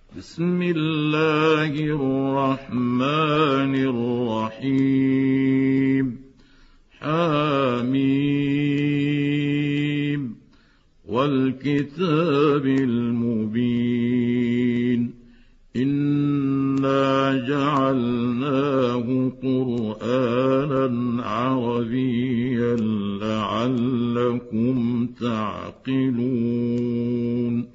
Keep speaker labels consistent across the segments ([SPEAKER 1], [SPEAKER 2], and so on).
[SPEAKER 1] بسم الله الرحمن الرحيم حميم والكتاب المبين إنا جعلناه قرآنا عربيا لعلكم تعقلون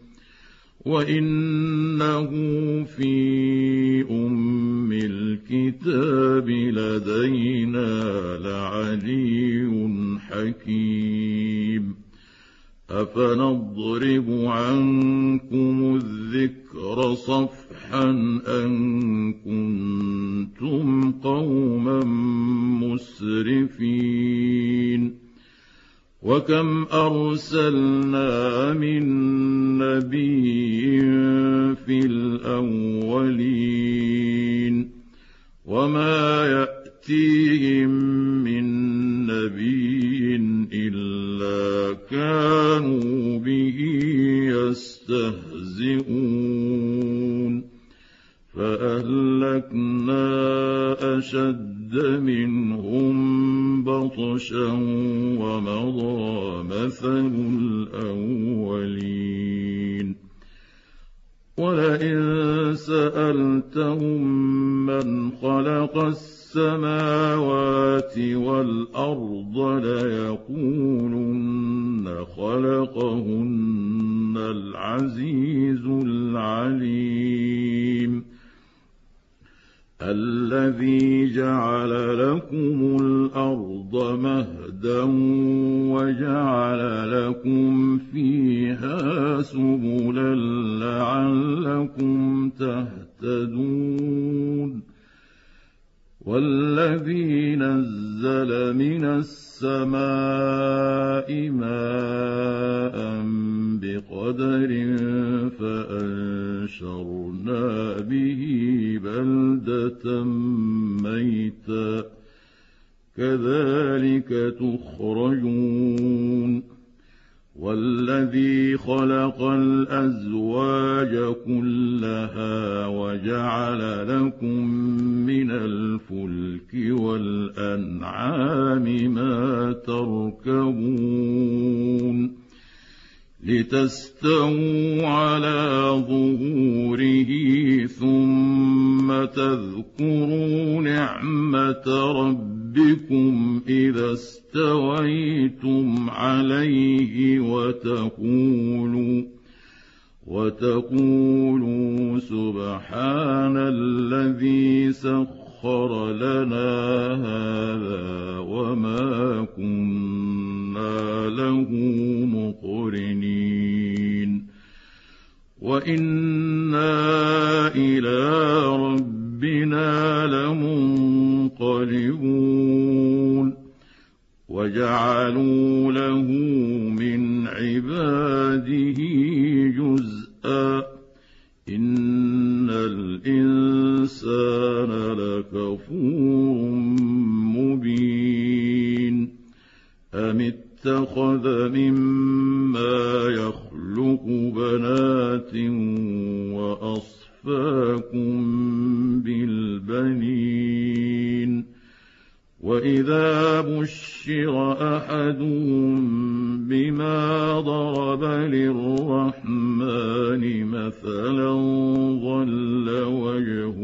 [SPEAKER 1] وإنه في أم الكتاب لدينا لعلي حكيم أفنضرب عنكم الذكر صفحا أن كنتم قوما مسرفين وكم أرسلنا من نبي في الأولين وما يأتيهم من نبي إلا كانوا به يستهزئون فأهلكنا أشد منهم بطشا ومضى مثل الأولين ولئن سألتهم من خلق السماوات والأرض ليقولن خلقهن العزيز العليم الذي جعل لكم الأرض مهدا وجعل لكم فيها سبلا لعلكم تهتدون والذي نزل من السماء ماء بقدر فأنشرنا به بلدة ميتا كذلك تخرجون والذي خلق الأزواج كلها وجعل لكم من الفلك والأنعام ما تركبون لتستووا على ظهوره ثم تذكروا نعمة ربكم إذا استويتم عليه وتقولوا سبحان الذي سخر لنا هذا وما كنا له مقرنين وإنا إلى ربنا لمنقلبون وجعلوا له من عباده جزءا إن الإنسان لكفور مبين أم اتخذ مما يخلق بنات وأصفاكم بالبنين وإذا بشر أحدهم بما ضرب للرحمن مثلا ظل وجهه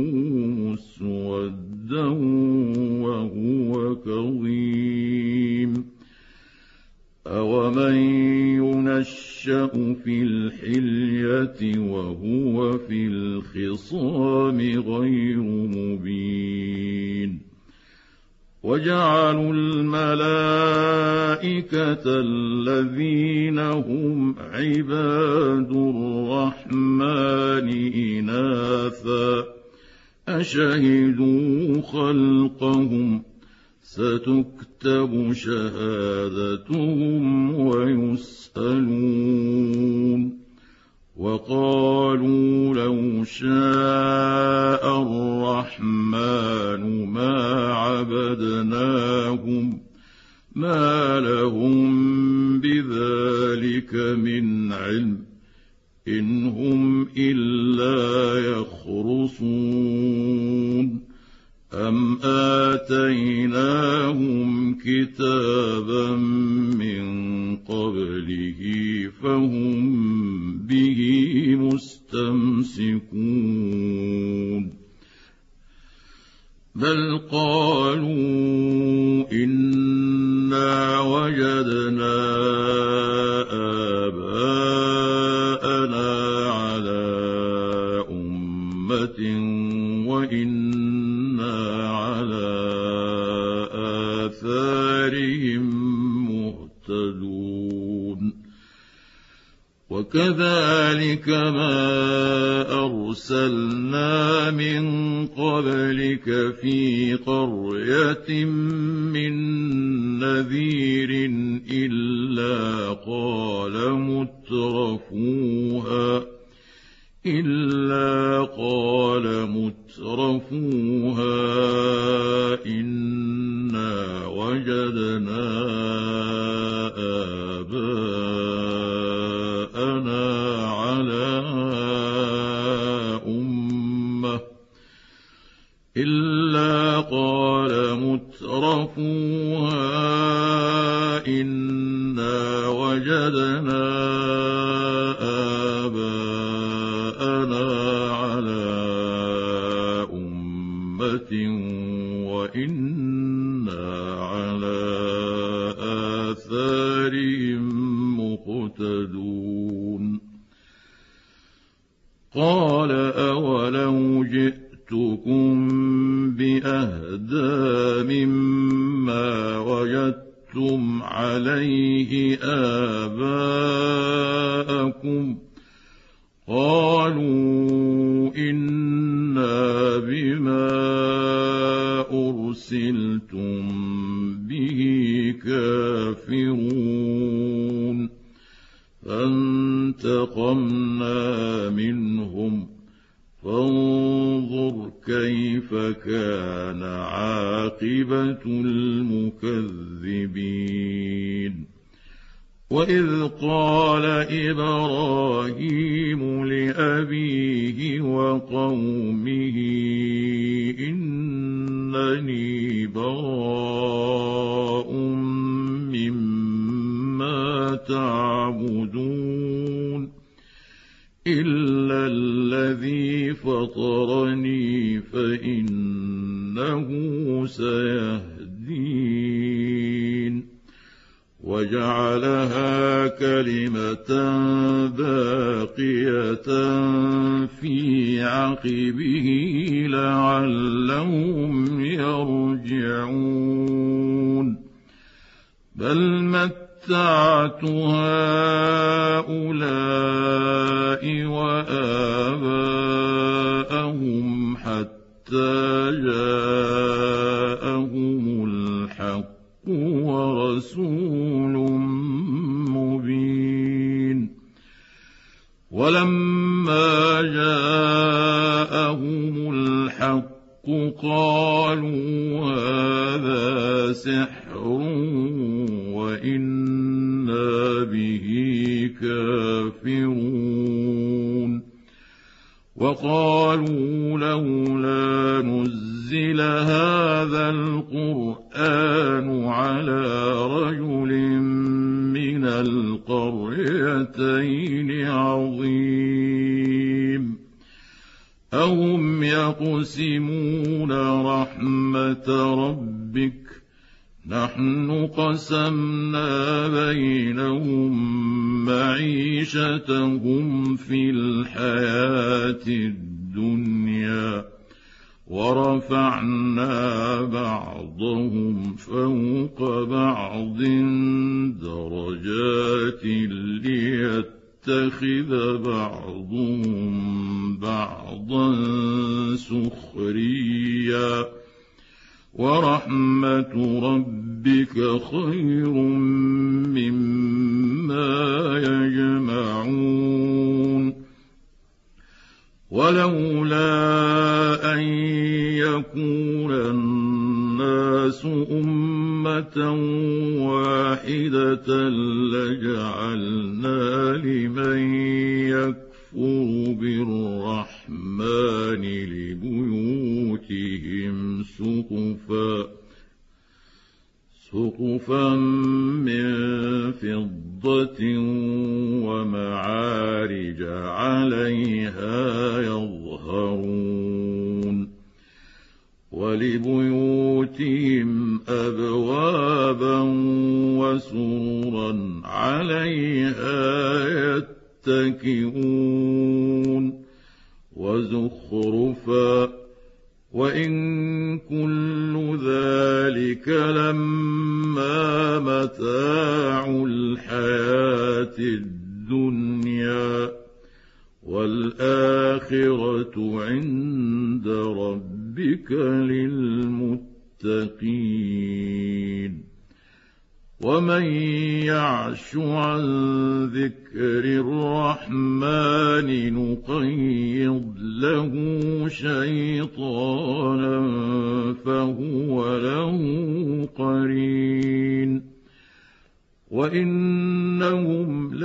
[SPEAKER 1] مسودا وهو كظيم أومن ينشأ في الحلية وهو في الخصام غير مبين وجعلوا الملائكة الذين هم عباد الرحمن إناثا أشهدوا خلقهم ستكتب شهادتهم ويسألون وقالوا لو شاء الرحمن ما عبدناهم ما لهم بذلك من علم إن هم إلا إلا يخرصون أم آتيناهم كتابا من قبله فهم به مستمسكون بل قالوا إنا وجدنا آباءنا على أمة وإنا على آثارهم مهتدون وكذلك ما أرسلنا من قبلك في قرية من نذير إلا قال مترفوها إنا وجدنا آباءنا على أمة وإنا على آثارهم مقتدون قال أولو جئتكم بأهدى مما وجدتم عليه آباءكم قالوا إنا بما أرسلتم به كافرون فانتقمنا منهم فانظر كيف كان عاقبة المكذبين وإذ قال إبراهيم لأبيه وقومه إنني براء مما تعبدون إلا الذي فطرني فإنه سيهدين وجعلها كلمة باقية في عقبه لعلهم يرجعون بل متعت هؤلاء وآباءهم حتى جاءهم الحق ورسول مبين ولما جاءهم الحق قالوا هذا سحر وإنا به كافرون وقالوا لولا نزل هذا القرآن على رجل من القريتين عظيم أهم يقسمون رحمة ربك نحن قسمنا بينهم معيشتهم في الحياة الدنيا ورفعنا بعضهم فوق بعض درجات ليتخذ بعضهم بعضا سخريا ورحمة ربك خير مما يجمعون ولولا أن يكون الناس أمة واحدة لجعلنا لمن يكفر الرحمن لبيوتهم سقفا من فضة ومعارج عليها يظهرون ولبيوتهم أبوابا وسررا عليها يتكئون وزخرفا وإن كل ذلك لما متاع الحياة الدنيا والآخرة عند ربك للمتقين ومن يعش عن ذكر الرحمن نقيض له شيطانا فهو له قرين وإنهم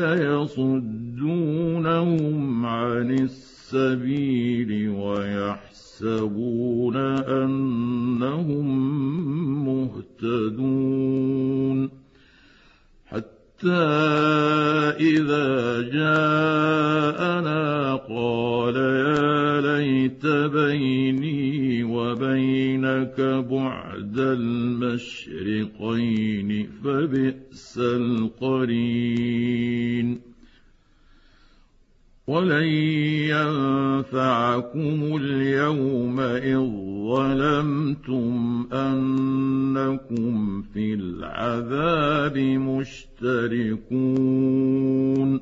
[SPEAKER 1] ليصدونهم عن السبيل ويحسبون أنهم مهتدون حتى إذا جاءنا قال يا ليت بيني وبينك بعد المشرقين فبئس القرين ولن ينفعكم اليوم إذ ظلمتم أنكم في العذاب مشتركون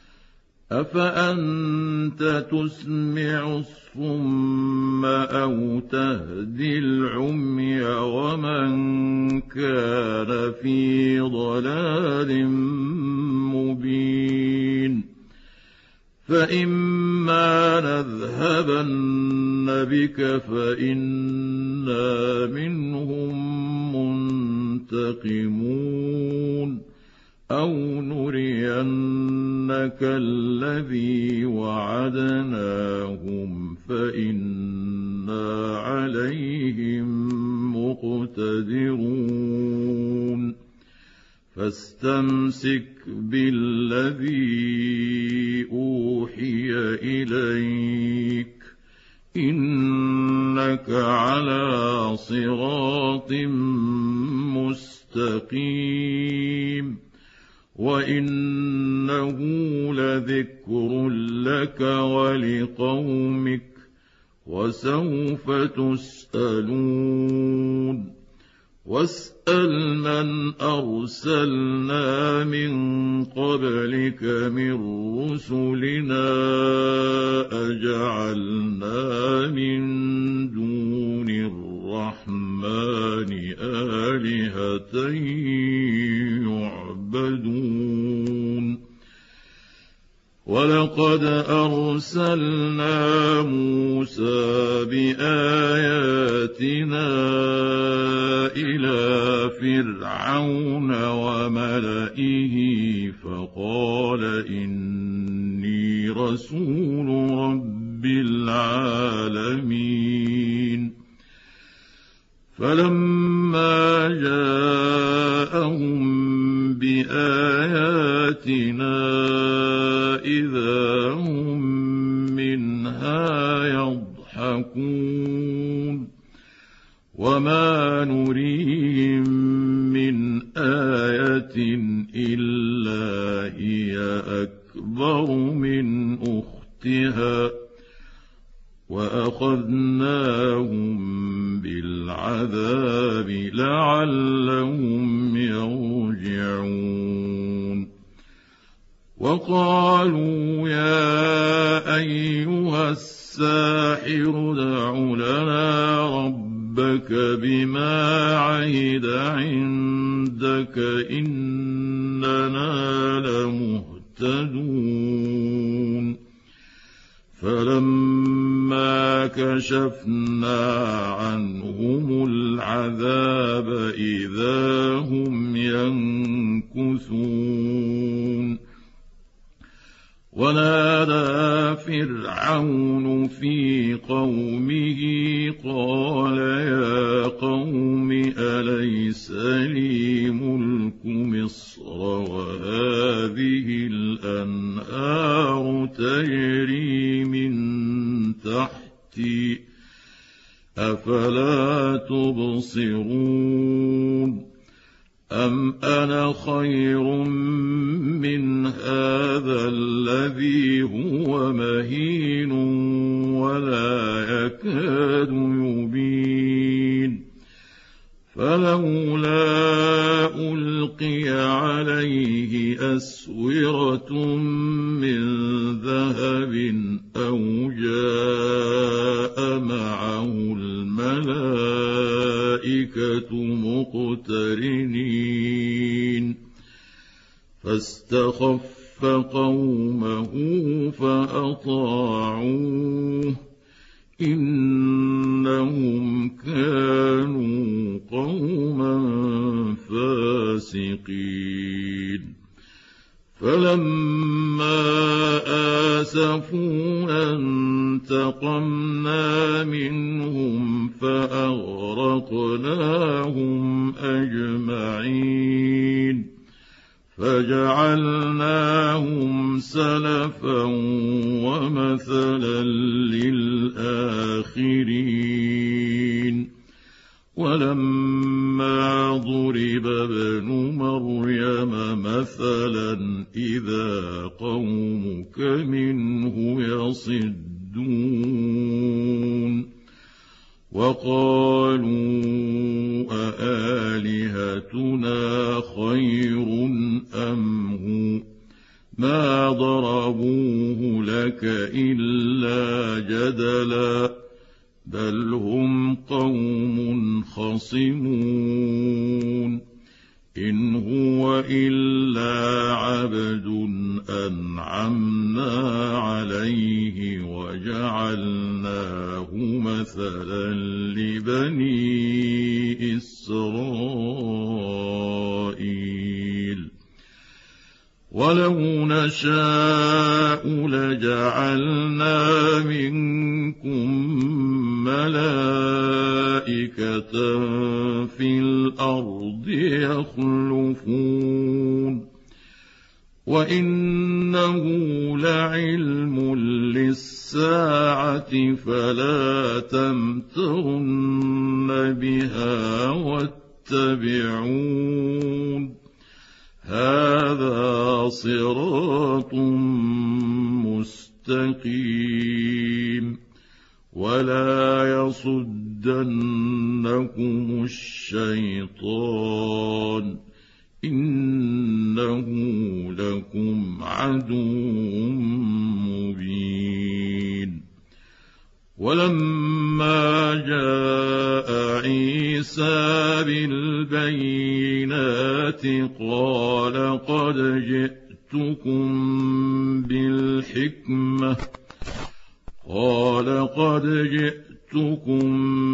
[SPEAKER 1] أفأنت تسمع الصم أو تهدي العمي ومن كان في ضلال مبين فإما نذهبن بك فإنا منهم منتقمون أو نرينك الذي وعدناهم فإنا عليهم مقتدرون فاستمسك بالذي أوحي إليك إنك على صراط مستقيم وإنه لذكر لك ولقومك وسوف تسألون واسأل من أرسلنا من قبلك من رسلنا أجعلنا من دون الرحمن آلهة يعبدون ولقد أرسلنا موسى بآياتنا إلى فرعون وملئه فقال إني رسول رب العالمين فلما جاءهم بآياتنا إذا هم منها يضحكون وما نريهم من آية إلا هي أكبر من أختها وأخذناهم بالعذاب لعلهم يرجعون وقالوا يا أيها الساحر ادع لنا ربك بما عهد عندك إننا لمهتدون فلما كشفنا عنهم العذاب إذا هم ينكثون ونادى فرعون في قومه قال يا قوم أليس لي ملك مصر وهذه الأنهار تجري من تحتي أفلا تبصرون أم أنا خير من هذا الذي هو مهين ولا يكاد يبين فلولا ألقي عليه أسورة من ذهب أو جاء معه الملائكة مقترنين فاستخف قومه فأطاعوه إنهم كانوا قوما فاسقين فلما آسفونا انتقمنا منهم فأغرقناهم أجمعين فجعلناهم سلفا ومثلا للآخرين ولما ضرب ابن مريم مثلا إذا قومك منه يصدون وقالوا أآلهتنا خير أم هو ما ضربوه لك إلا جدلا بل هم قوم خصمون إن هو إلا عبد أنعمنا عليه وجعلناه مثلا لبني إسرائيل ولو نشاء لجعلنا منكم ملائكة في الأرض يخلفون وإنه لعلم للساعة فلا تمترن بها واتبعون هذا صراط مستقيم ولا يصدنكم الشيطان إنه لكم عدو مبين ولما جاء عيسى بالبينات قال قد جئتكم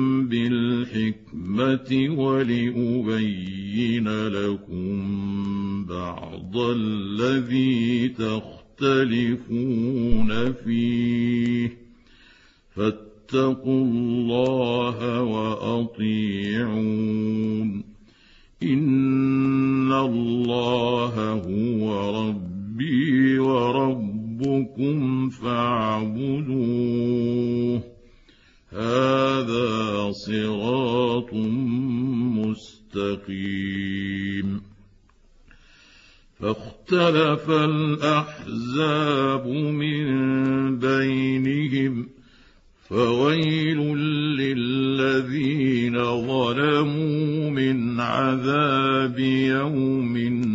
[SPEAKER 1] بالحكمة ولأبين لكم بعض الذي تختلفون فيه فاتقوا الله وأطيعون إن الله هو ربي وربكم فاعبدوه هذا صراط مستقيم فاختلف الأحزاب من بينهم فويل للذين ظلموا من عذاب يوم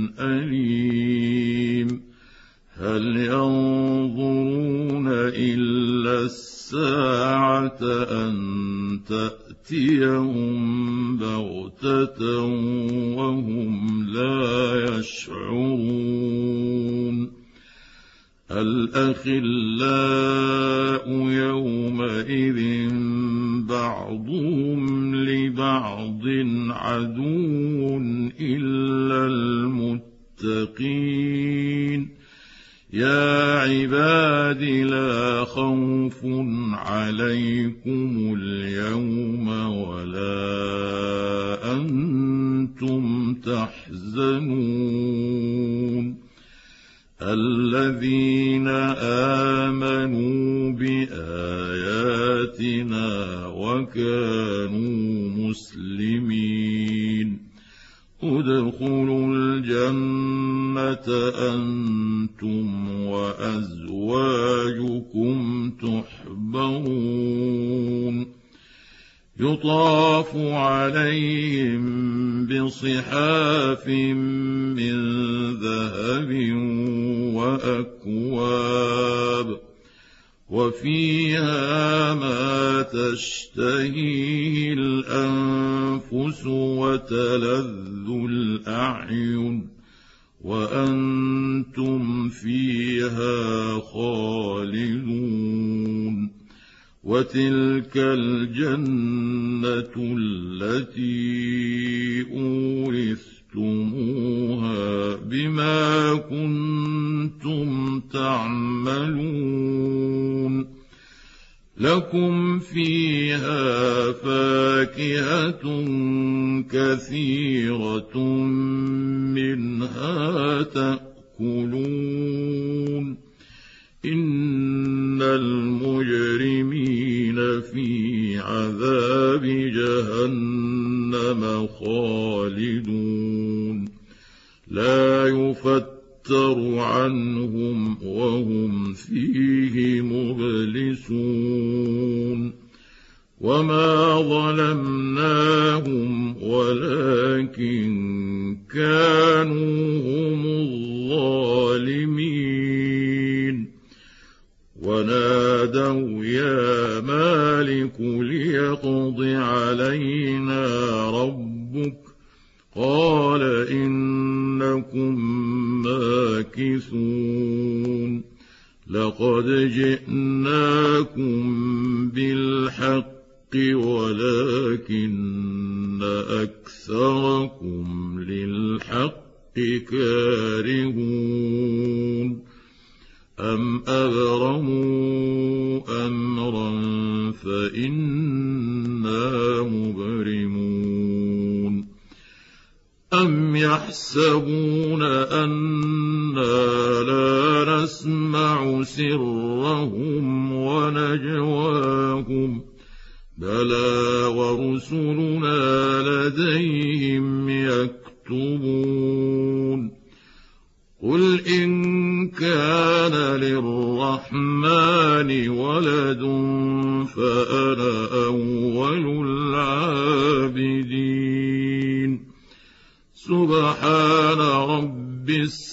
[SPEAKER 1] أليم هل ينظرون إلا الساعة أن تأتيهم بغتة وهم لا يشعرون الأخلاء يومئذ بعضهم لبعض عدو إلا المتقين يا عباد عليكم اليوم ولا أنتم تحزنون الذين آمنوا بآياتنا وكانوا مسلمين ادخلوا الجنة أنتم وأزواجكم تحبرون يطاف عليهم بصحاف من ذهب وأكواب وفيها ما تشتهيه الأنفس وتلذ الأعين وأنتم فيها خالدون وتلك الجنة التي أورثتموها بما كنتم تعملون لكم فيها فاكهة كثيرة منها تأكلون إن المجرمين في عذاب جهنم خالدون لا يفتر عنهم وهم فيه مبلسون وما ظلمناهم ولكن كانوا هم الظالمين ونادوا يا مالك ليقض علينا ربك قال إنكم ماكثون لقد جئناكم بالحق ولكن أكثركم للحق كارهون أم أبرموا أمرا فإنا مبرمون أم يحسبون أنا لا نسمع سرهم ونجواهم بلى ورسلنا لديهم يكتبون قل إن كان للرحمن ولد فأنا أول العابدين سبحان رب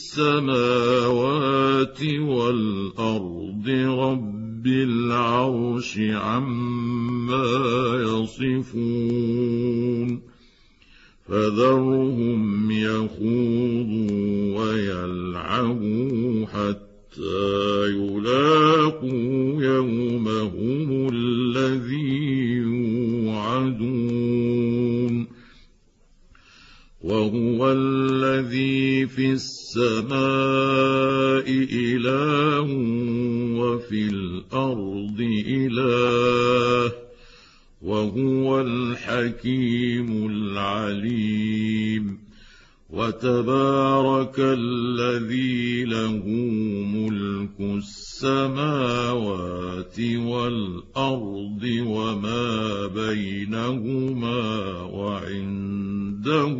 [SPEAKER 1] السماوات والأرض رب العرش عما يصفون فذرهم يخوضوا ويلعبوا حتى يلاقوا يومهم الذي يوعدون وهو الذي في السماء إله وفي الأرض إله وهو الحكيم العليم وتبارك الذي له ملك السماوات والأرض وما بينهما وعنده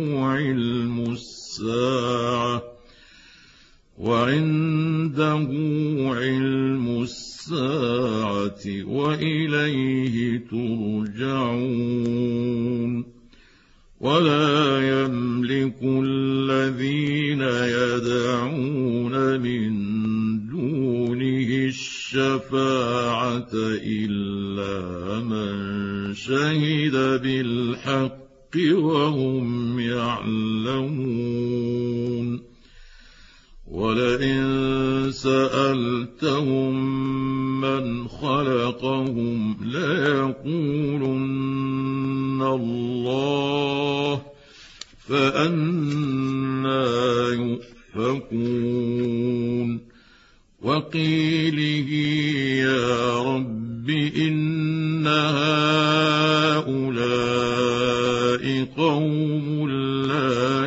[SPEAKER 1] علم الساعة وإليه ترجعون ولا يملك الذين يدعون من دونه الشفاعة إلا من شهد بالحق وهم يعلمون ولئن سألتهم من خلقهم ليقولن الله فأنى يؤفكون وقيله يا رب إن هؤلاء قوم لا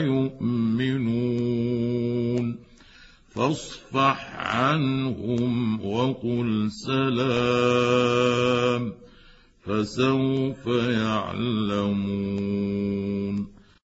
[SPEAKER 1] يؤمنون فاصفح عنهم وقل سلام فسوف يعلمون